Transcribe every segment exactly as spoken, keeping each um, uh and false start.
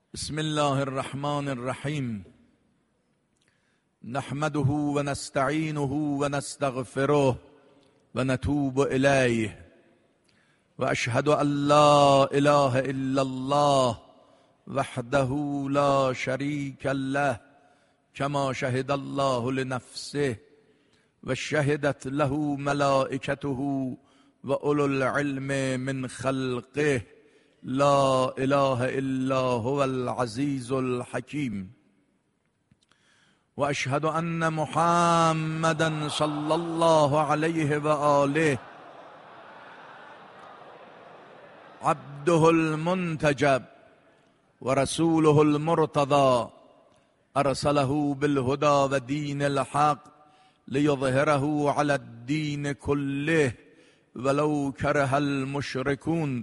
بسم الله الرحمن الرحیم. نحمده و نستعینه و نستغفره و نتوب الیه و اشهد ان لا اله الا الله وحده لا شریک له کما شهد الله لنفسه و شهدت له ملائکته و اولو العلم من خلقه لا اله الا هو العزیز الحکیم و اشهد ان محمدا صلی الله علیه و آله عبده المنتجب و رسوله المرتضى ارسله بالهدى و دین الحق لیظهره علی الدین كله ولو كره المشركون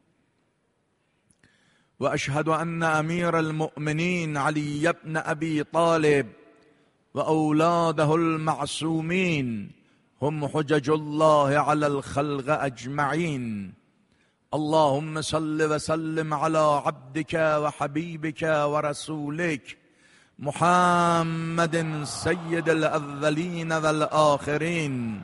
و اشهد ان امیر المؤمنین علی بن ابی طالب و اولاده المعصومین هم حجج الله علی الخلق اجمعین. اللهم صل وسلم على عبدك وحبيبك ورسولك محمد سید الاولین والآخرین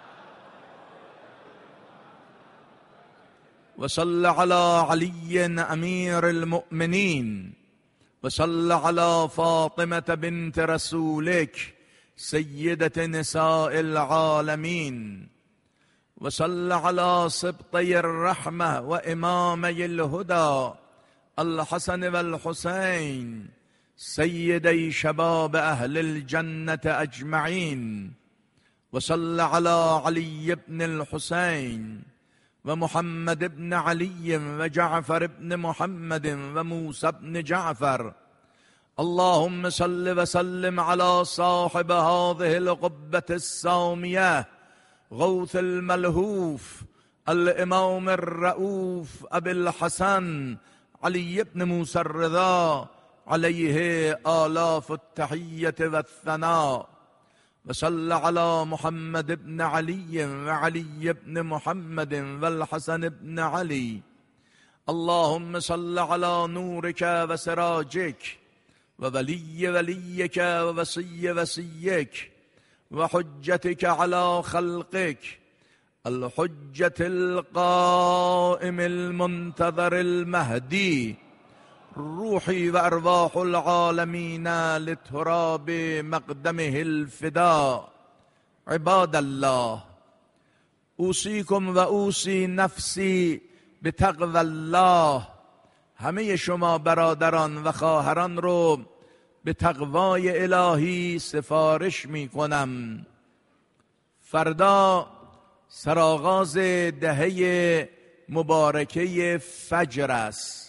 وصل على علي امير المؤمنين وصل على فاطمة بنت رسولك سيدة نساء العالمين وصل على سبطي الرحمة وإمامي الهدى الحسن والحسين سيدي شباب أهل الجنة أجمعين وصل على علي بن الحسين ومحمد بن علي وجعفر بن محمد وموسى بن جعفر. اللهم صل وسلم على صاحب هذه القبة السامية غوث الملهوف الإمام الرؤوف أبي الحسن علي بن موسى الرضا عليه آلاف التحية والثناء. وصل على محمد بن علي وعلي بن محمد والحسن بن علي. اللهم صل على نورك وسراجك وولي وليك ووصي وصيك وحجتك على خلقك الحجة القائم المنتظر المهدي روحي وارواح العالمين لتراب مقدمه الفداء. عباد الله اوصیکم و اوصی نفسی بتقوی الله. همه شما برادران و خواهران رو به تقوای الهی سفارش می کنم. فردا سرآغاز دهه مبارکه فجر است.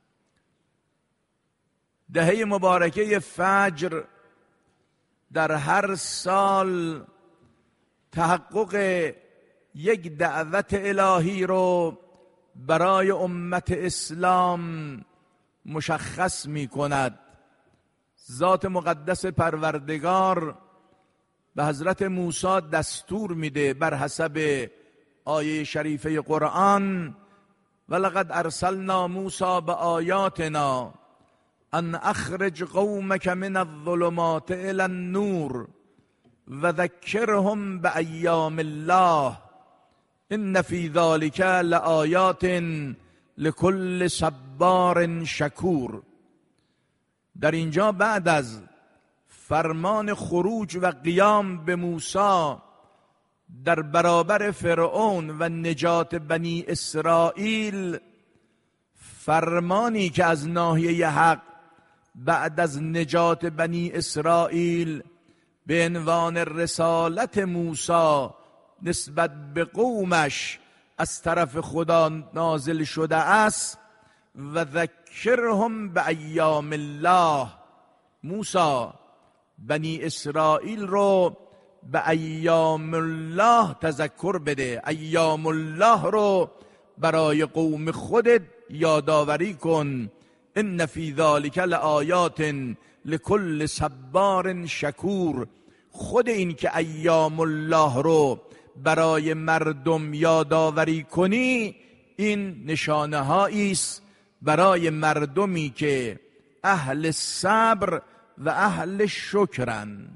دهه مبارکه فجر در هر سال تحقق یک دعوت الهی رو برای امت اسلام مشخص می کند. ذات مقدس پروردگار به حضرت موسی دستور میده بر حسب آیه شریفه قرآن ولقد ارسلنا موسی بآیاتنا ان اخرج قومك من الظلمات الى النور و ذکرهم بایام الله ان فی ذلک لآیات لكل صبار شکور. در اینجا بعد از فرمان خروج و قیام به موسی در برابر فرعون و نجات بنی اسرائیل، فرمانی که از ناحیه حق بعد از نجات بنی اسرائیل به عنوان رسالت موسی نسبت به قومش از طرف خدا نازل شده است. و ذکرهم به ایام الله. موسی بنی اسرائیل رو به ایام الله تذکر بده. ایام الله رو برای قوم خودت یادآوری کن. ان فی ذلک لآیات لكل صبار شکور. خود این که ایام الله رو برای مردم یادآوری کنی، این نشانه هایی است برای مردمی که اهل صبر و اهل شکرن.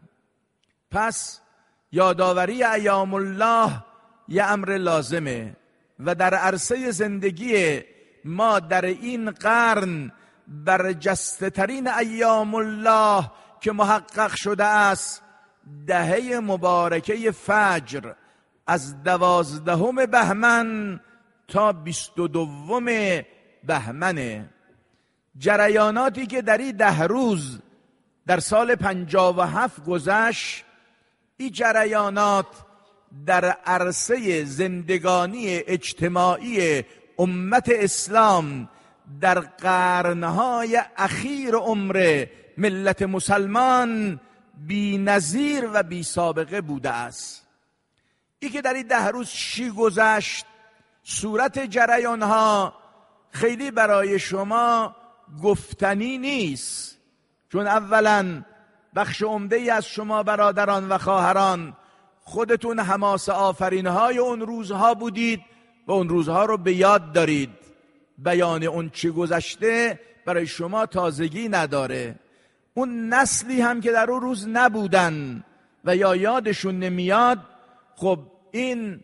پس یادآوری ایام الله یه امر لازمه و در عرصه زندگی ما در این قرن برجسته ترین ایام الله که محقق شده است دهه مبارکه فجر از دوازدهم بهمن تا بیست و دوم بهمنه. جریاناتی که در این ده روز در سال پنجاه و هفت گذشت، این جریانات در عرصه زندگانی اجتماعی امت اسلام در قرنهای اخیر عمر ملت مسلمان بی نظیر و بی سابقه بوده است. ای که در این ده روز چی گذشت، صورت جریانها خیلی برای شما گفتنی نیست، چون اولا بخش عمده‌ای از شما برادران و خواهران خودتون حماسه آفرین‌های اون روزها بودید و اون روزها رو به یاد دارید. بیان اون چی گذشته برای شما تازگی نداره. اون نسلی هم که در اون روز نبودن و یا یادشون نمیاد، خب این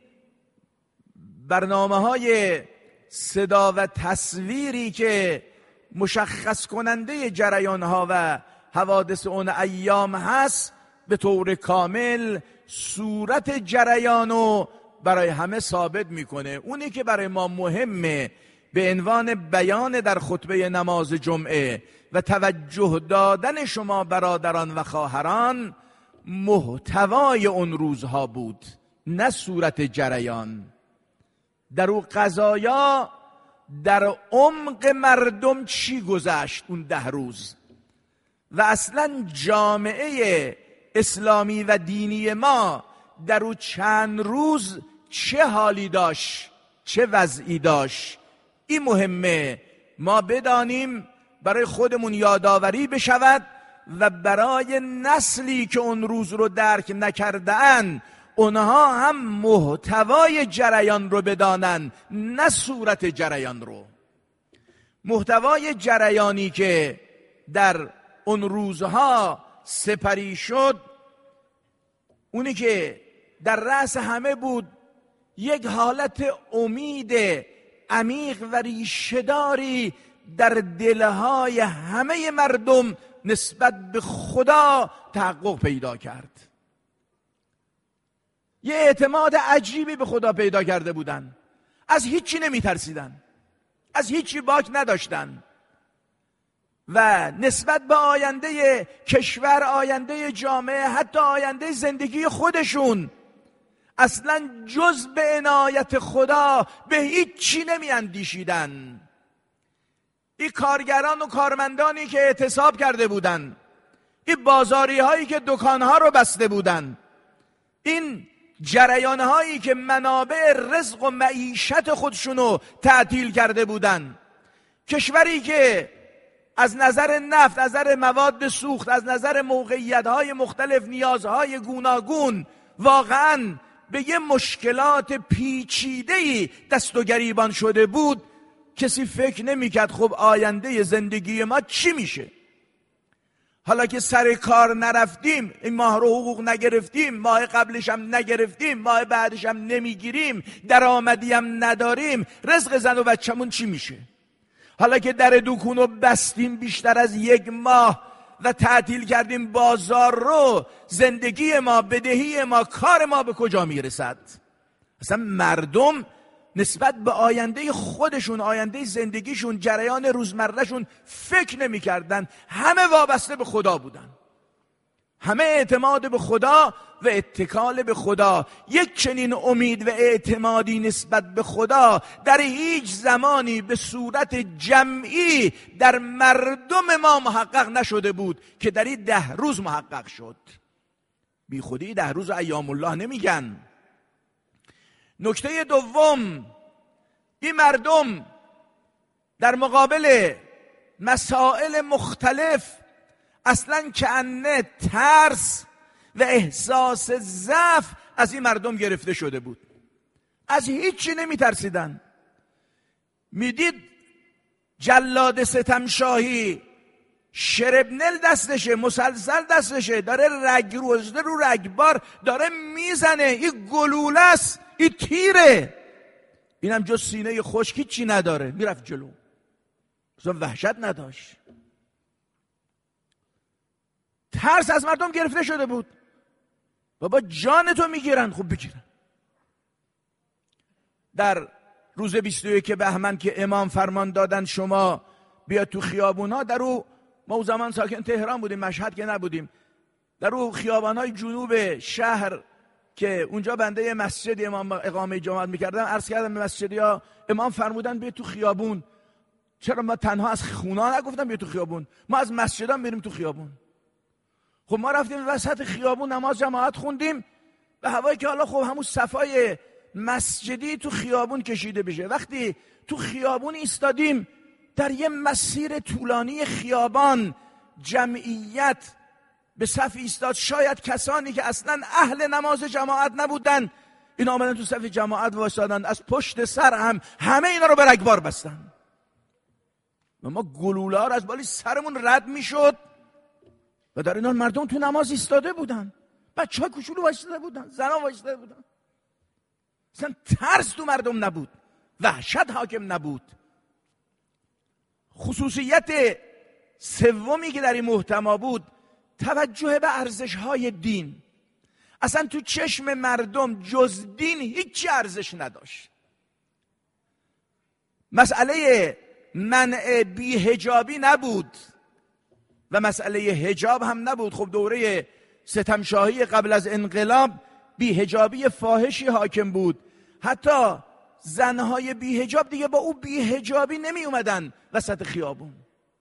برنامه‌های صدا و تصویری که مشخص کننده جریان‌ها و حوادث اون ایام هست به طور کامل صورت جریانو برای همه ثابت میکنه. اونی که برای ما مهمه به عنوان بیان در خطبه نماز جمعه و توجه دادن شما برادران و خواهران محتوای اون روزها بود، نه صورت جریان. در اون قضایا در عمق مردم چی گذشت اون ده روز و اصلا جامعه اسلامی و دینی ما در اون چند روز چه حالی داشت، چه وضعی داشت. این مهمه ما بدانیم، برای خودمون یادآوری بشود و برای نسلی که اون روز رو درک نکرده‌اند اونها هم محتوای جریان رو بدانن، نه صورت جریان رو. محتوای جریانی که در اون روزها سپری شد، اونی که در رأس همه بود، یک حالت امید عمیق و ریشه‌داری در دلهای همه مردم نسبت به خدا تحقق پیدا کرد. یه اعتماد عجیبی به خدا پیدا کرده بودن، از هیچی نمی ترسیدن، از هیچی باک نداشتن و نسبت به آینده کشور، آینده جامعه، حتی آینده زندگی خودشون اصلا جز به عنایت خدا به هیچی نمی اندیشیدن. این کارگران و کارمندانی که اعتصاب کرده بودن، این بازاری هایی که دکانها رو بسته بودن، این جریان هایی که منابع رزق و معیشت خودشونو تعطیل کرده بودن، کشوری که از نظر نفت، از نظر مواد سوخت، از نظر موقعیت های مختلف، نیازهای گوناگون واقعاً به یه مشکلات پیچیده‌ای دست و گریبان شده بود، کسی فکر نمی‌کرد خب آینده زندگی ما چی میشه. حالا که سر کار نرفتیم، این ماه رو حقوق نگرفتیم، ماه قبلش هم نگرفتیم، ماه بعدش هم نمیگیریم، درآمدی هم نداریم، رزق زن و بچه‌مون چی میشه؟ حالا که در دکون رو بستیم بیشتر از یک ماه و تعطیل کردیم بازار رو، زندگی ما، بدهی ما، کار ما به کجا میرسد؟ اصلا مردم نسبت به آینده خودشون، آینده زندگیشون، جریان روزمرهشون فکر نمی کردن. همه وابسته به خدا بودن، همه اعتماد به خدا و اتکال به خدا. یک چنین امید و اعتمادی نسبت به خدا در هیچ زمانی به صورت جمعی در مردم ما محقق نشده بود که در این ده روز محقق شد. بی خودی ده روز ایام الله نمیگن. نکته دوم، این مردم در مقابل مسائل مختلف اصلا کأنه ترس و احساس ضعف از این مردم گرفته شده بود، از هیچی نمی ترسیدن. میدید جلاد ستمشاهی شربنل دستشه، مسلسل دستشه، داره رگ روزده رو رگبار داره میزنه. این گلوله است، این تیره. اینم جز سینه خشکی چی نداره، میرفت جلو. اصلا وحشت نداشت. ترس از مردم گرفته شده بود. بابا جان تو میگیرن، خب بگیرن. در روز بیست و یکم بهمن که امام فرمان دادن شما بیا تو خیابونا، در او ما اون زمان ساکن تهران بودیم، مشهد که نبودیم، در او خیابانهای جنوب شهر که اونجا بنده مسجد امام اقامه جماعت میکردم، عرض کردم به مسجدیا امام فرمودن بیا تو خیابون. چرا ما تنها از خونا نگفتم بیا تو خیابون، ما از مسجدام بریم تو خیابون. خب ما رفتیم وسط خیابون نماز جماعت خوندیم به هوایی که حالا خب همون صفای مسجدی تو خیابون کشیده بشه. وقتی تو خیابون ایستادیم، در یه مسیر طولانی خیابان جمعیت به صف ایستاد. شاید کسانی که اصلا اهل نماز جماعت نبودن، این آمدن تو صف جماعت وایسادن، از پشت سر هم همه اینا رو به رگبار بستن. و ما گلوله ها رو از بالی سرمون رد میشد و در اینا مردم تو نماز ایستاده بودن، بچه ها کوچولو وایساده بودن، زنا وایساده بودن. اصلا ترس تو مردم نبود، وحشت حاکم نبود. خصوصیت سومی که در این محتوا بود، توجه به ارزش‌های دین. اصلا تو چشم مردم جز دین هیچ ارزش نداشت. مسئله منع بی‌حجابی نبود و مسئله حجاب هم نبود. خب دوره ستمشاهی قبل از انقلاب بی‌حجابی فاحشی حاکم بود. حتی زنهای بی‌حجاب دیگه با او بی‌حجابی نمی اومدن وسط خیابون.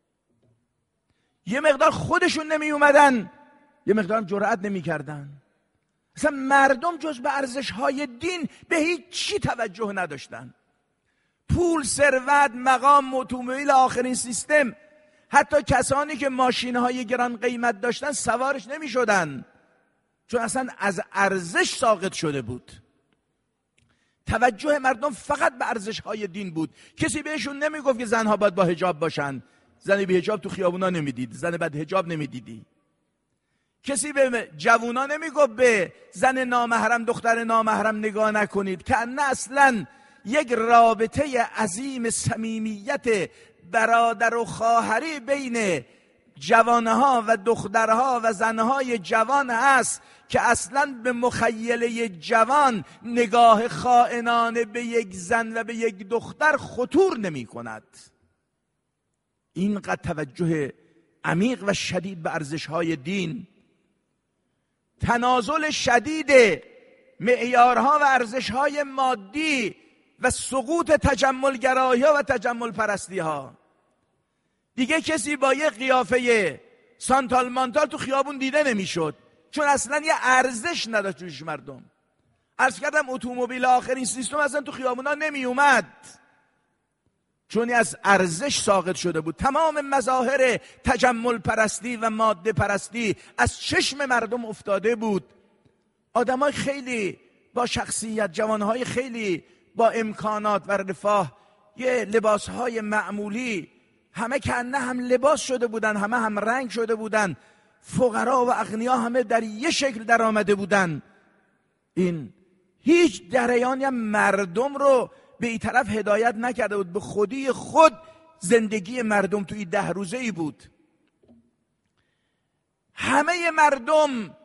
یه مقدار خودشون نمی اومدن، یه مقدار جرأت نمی کردن. اصلا مردم جز به ارزش‌های دین به هیچ چی توجه نداشتن. پول، ثروت، مقام، اتومبیل آخرین سیستم، حتی کسانی که ماشین‌های گران قیمت داشتن سوارش نمی شدن، چون اصلا از ارزش ساقط شده بود. توجه مردم فقط به ارزش‌های دین بود. کسی بهشون نمیگفت که زنها باید با حجاب باشن. زن بی حجاب تو خیابونا نمیدید، زن بد حجاب نمیدیدی. کسی به جوونا نمیگفت به زن نامحرم، دختر نامحرم نگاه نکنید، که نه اصلا یک رابطه عظیم صمیمیت برادر و خواهری بین جوانها و دخترها و زنهای جوان هست که اصلا به مخیله جوان نگاه خائنانه به یک زن و به یک دختر خطور نمی کند. اینقدر توجه عمیق و شدید به ارزش‌های دین، تنازل شدید معیارها و ارزش‌های مادی و سقوط تجملگرایی‌ها و تجمل پرستی‌ها. دیگه کسی با یه قیافه سانتال مانتال تو خیابون دیده نمیشد، چون اصلا یه ارزش نداشت توش مردم. عرض کردم اتومبیل آخرین سیستم اصلا تو خیابونا نمی اومد، چون از ارزش ساقط شده بود. تمام مظاهر تجمل پرستی و ماده پرستی از چشم مردم افتاده بود. آدمای خیلی با شخصیت، جوانهای خیلی با امکانات و رفاه، یه لباسهای معمولی، همه کنه هم لباس شده بودن، همه هم رنگ شده بودن، فقرا و اغنیا همه در یه شکل در آمده بودن. این هیچ جریانی هم مردم رو به این طرف هدایت نکرده بود. به خودی خود زندگی مردم توی ده روزه ای بود. همه مردم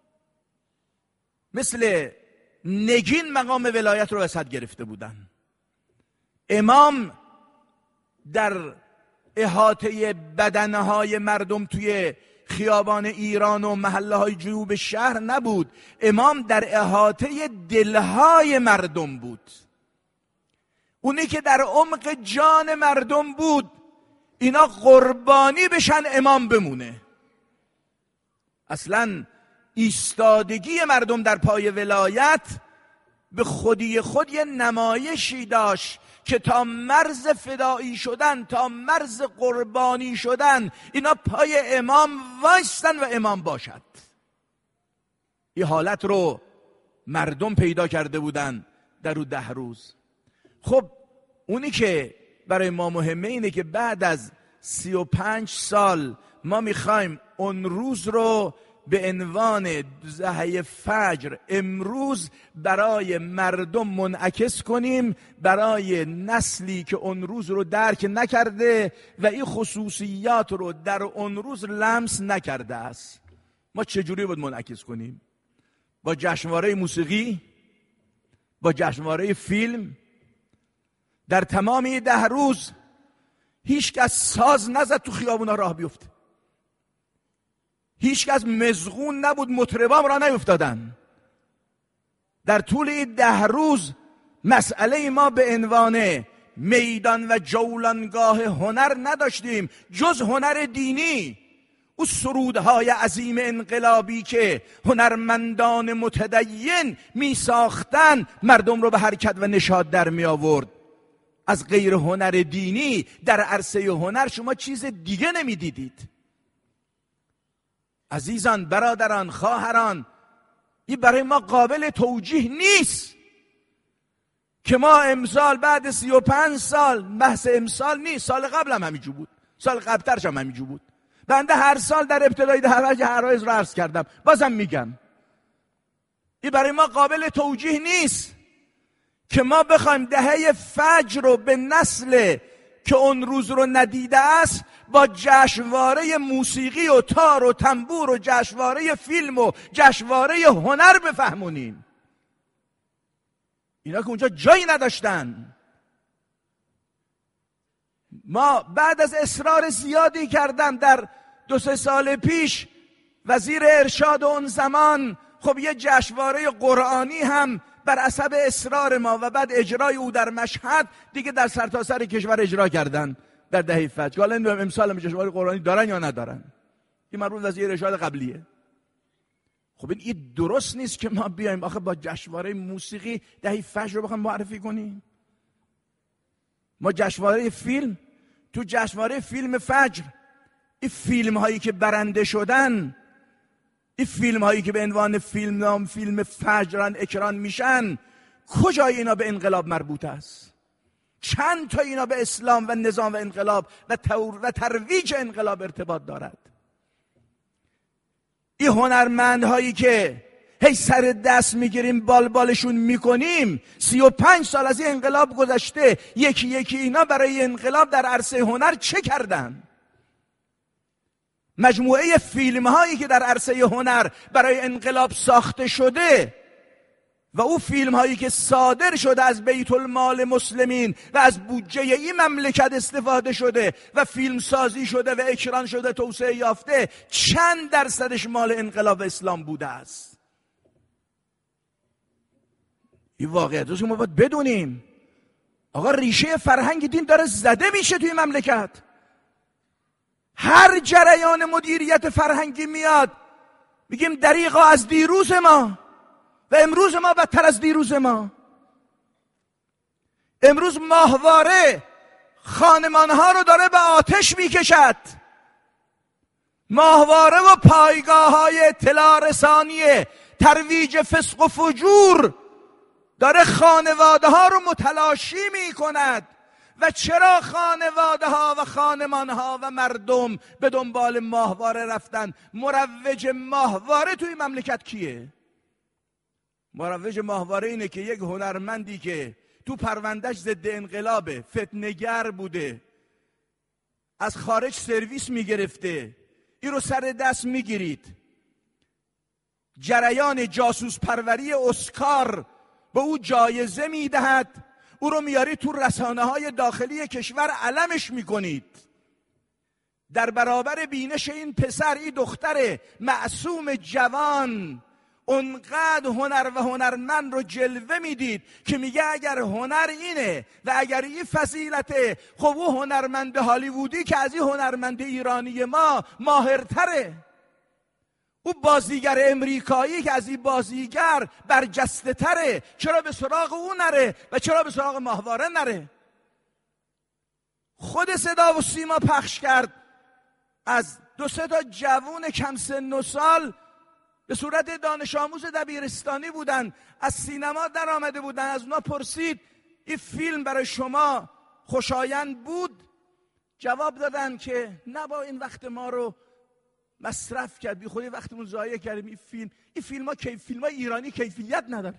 مثل نگین مقام ولایت رو وسط گرفته بودن. امام در احاطه بدنهای مردم توی خیابان ایران و محله های جنوب شهر نبود، امام در احاطه دلهای مردم بود. اونی که در عمق جان مردم بود، اینا قربانی بشن امام بمونه. اصلا ایستادگی مردم در پای ولایت به خودی خود یه نمایشی داشت که تا مرز فدایی شدن، تا مرز قربانی شدن، اینا پای امام وایستن و امام باشد. این حالت رو مردم پیدا کرده بودن در اون ده روز. خب اونی که برای ما مهمه اینه که بعد از سی و پنج سال ما میخوایم اون روز رو به عنوان ضحی فجر امروز برای مردم منعکس کنیم، برای نسلی که اون روز رو درک نکرده و این خصوصیات رو در اون روز لمس نکرده است. ما چجوری باید منعکس کنیم؟ با جشنواره موسیقی، با جشنواره فیلم. در تمام این ده روز هیچ کس ساز نزد تو خیابونا راه بیفته، هیچ کس مزغون نبود، مطربام را نیفتادن. در طول این ده روز مسئله ما به عنوان میدان و جولانگاه هنر نداشتیم جز هنر دینی. او سرودهای عظیم انقلابی که هنرمندان متدین می ساختن مردم رو به حرکت و نشاط در می آورد. از غیر هنر دینی در عرصه هنر شما چیز دیگه نمی دیدید. عزیزان، برادران، خواهران، این برای ما قابل توجیه نیست که ما امسال بعد سی و پنج سال، بحث امسال نیست، سال قبل هم همینجور بود، سال قبلترش هم همینجور بود. بنده هر سال در ابتدای دعوت عرایض رو عرض کردم، بازم میگم این برای ما قابل توجیه نیست که ما بخوایم دهه فجر رو به نسل که اون روز رو ندیده است با جشنواره موسیقی و تار و تنبور و جشنواره فیلم و جشنواره هنر بفهمونیم. اینا که اونجا جایی نداشتن. ما بعد از اصرار زیادی کردم در دو سه سال پیش، وزیر ارشاد اون زمان خب یه جشنواره قرآنی هم بر اثر اصرار ما و بعد اجرای او در مشهد دیگه در سرتاسر کشور اجرا کردن در دهه فجر. حالا نمیدونم امسال هم جشنواره قرآنی دارن یا ندارن، این مربوط وزیر ارشاد قبلیه. خب این درست نیست که ما بیایم آخه با جشنواره موسیقی دهه فجر رو بخوایم معرفی کنیم. ما جشنواره فیلم، تو جشنواره فیلم فجر این فیلم هایی که برنده شدن، این فیلم هایی که به عنوان فیلم نام فیلم فجرن اکران میشن، کجای اینا به انقلاب مربوط است؟ چند تا اینا به اسلام و نظام و انقلاب و, و ترویج انقلاب ارتباط دارد؟ این هنرمندهایی که هی سر دست میگیریم بال بالشون میکنیم، سی و پنج سال از این انقلاب گذشته، یکی یکی اینا برای انقلاب در عرصه هنر چه کردن؟ مجموعه فیلم هایی که در عرصه هنر برای انقلاب ساخته شده و او فیلم هایی که صادر شده از بیت المال مسلمین و از بودجه این مملکت استفاده شده و فیلم سازی شده و اکران شده، توسعه یافته، چند درصدش مال انقلاب اسلام بوده است؟ این واقعیت رو ما باید بدونیم. آقا ریشه فرهنگ دین داره زده میشه توی مملکت. هر جریان مدیریت فرهنگی میاد میگیم دریغا از دیروز ما و امروز ما بدتر از دیروز ما. امروز ماهواره خانمانها رو داره به آتش میکشد. ماهواره و پایگاه های اطلاع رسانی ترویج فسق و فجور داره خانواده ها رو متلاشی می کند. و چرا خانواده ها و خانمان ها و مردم به دنبال ماهواره رفتن؟ مروج ماهواره توی مملکت کیه؟ مروج ماهواره اینه که یک هنرمندی که تو پروندهش ضد انقلابه، فتنه‌گر بوده، از خارج سرویس میگرفته، این رو سر دست میگیرید، جریان جاسوس پروری اسکار به او جایزه میدهد، او رو میاری تو رسانه های داخلی کشور علمش میکنید. در برابر بینش این پسر، این دختر معصوم جوان، اونقدر هنر و هنرمند رو جلوه میدید که میگه اگر هنر اینه و اگر این فضیلته، خب او هنرمند هالیوودی که از این هنرمند ایرانی ما ماهرتره، او بازیگر امریکایی که از این بازیگر برجسته تره، چرا به سراغ او نره و چرا به سراغ ماهواره نره؟ خود صدا و سیما پخش کرد از دو سه تا جوون کم سن و سال، به صورت دانش آموز دبیرستانی بودن، از سینما در آمده بودن. از اونا پرسید این فیلم برای شما خوشایند بود؟ جواب دادن که نه، با این وقت ما رو مصرف کرد، بی خودی وقتمون ضایع کردیم. این فیلم این فیلم ها کیف فیلم های ایرانی کیفیت نداره.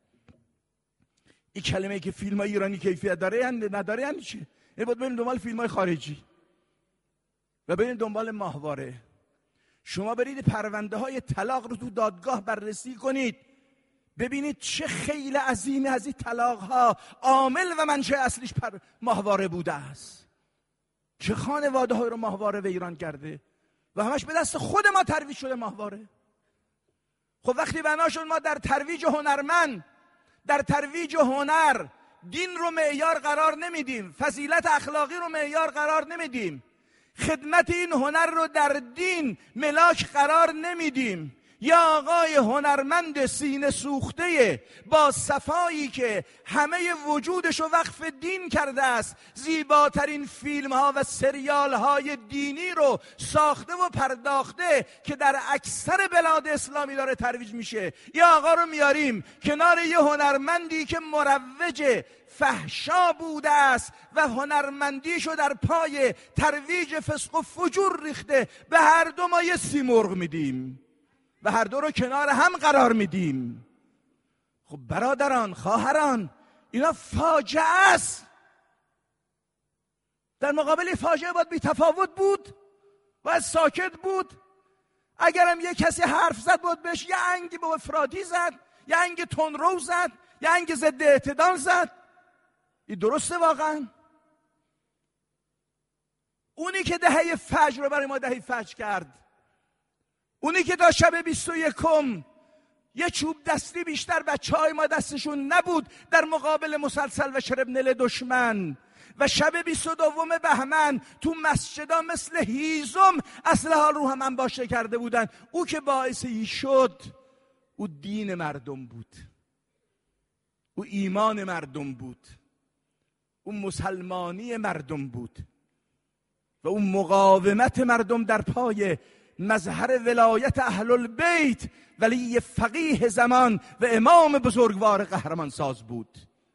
این کلمه ای که فیلم های ایرانی کیفیت داره یعنی نداره یعنی چی؟ یعنی باید بریم دنبال فیلم های خارجی و بریم دنبال ماهواره. شما برید پرونده های طلاق رو تو دادگاه بررسی کنید، ببینید چه خیلی عظیمی از این طلاق ها عامل و منشأ اصلیش پر ماهواره بوده است. چه خانواده های رو ماهواره به ایران کرده و همش به دست خود ما ترویج شده ماهواره. خب وقتی بنا شد ما در ترویج هنرمند، در ترویج هنر دین رو معیار قرار نمیدیم، فضیلت اخلاقی رو معیار قرار نمیدیم، خدمت این هنر رو در دین ملاک قرار نمیدیم، یا آقای هنرمند سینه سوخته با صفایی که همه وجودش رو وقف دین کرده است، زیباترین فیلم ها و سریال های دینی رو ساخته و پرداخته که در اکثر بلاد اسلامی داره ترویج میشه، یا آقا رو میاریم کنار یه هنرمندی که مروج فحشا بوده است و هنرمندیشو در پای ترویج فسق و فجور ریخته، به هر دو ما یه سیمرغ میدیم و هر دو رو کنار هم قرار میدیم. خب برادران، خواهران، اینا فاجعه است. در مقابل فاجعه باید بی تفاوت بود، باید ساکت بود. اگرم یه کسی حرف زد باید بهش یه انگی با افراطی زد، یه انگ تندرو زد، یه انگ ضد اعتدال زد. این درسته واقعا؟ اونی که دهه فجر رو برای ما دهه فجر کرد، اونی که تا شب بیست و یکم یه چوب دستی بیشتر بچه های ما دستشون نبود در مقابل مسلسل و شربنل دشمن، و شب بیست و دوم بهمن تو مسجدا مثل هیزم اسلحه رو هم انباشته کرده بودن. او که باعث ای شد، او دین مردم بود، او ایمان مردم بود، او مسلمانی مردم بود و او مقاومت مردم در پای مظهر ولایت اهل البیت، ولی فقیه زمان و امام بزرگوار قهرمان ساز بود.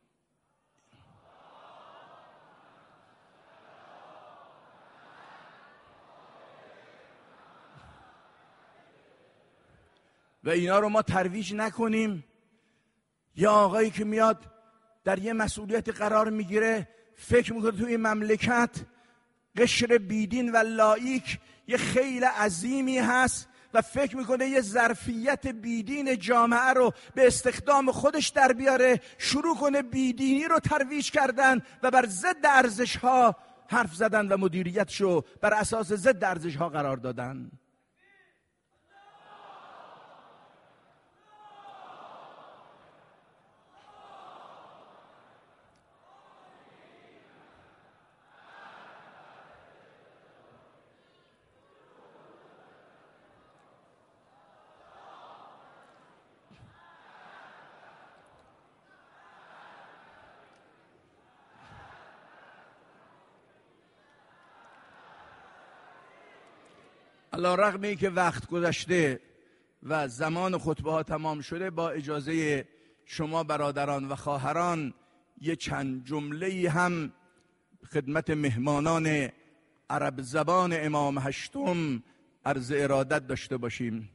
و اینا رو ما ترویج نکنیم. یا آقایی که میاد در یه مسئولیت قرار میگیره فکر میکنه توی این مملکت قشر بیدین و لایک یه خیلی عظیمی هست و فکر میکنه یه ظرفیت بیدین جامعه رو به استخدام خودش در بیاره، شروع کنه بیدینی رو ترویج کردن و بر ضد ارزش ها حرف زدن و مدیریتشو بر اساس ضد ارزش ها قرار دادن. علی رغم این که وقت گذشته و زمان خطبه ها تمام شده، با اجازه شما برادران و خواهران یه چند جمله هم خدمت مهمانان عرب زبان امام هشتم عرض ارادت داشته باشیم.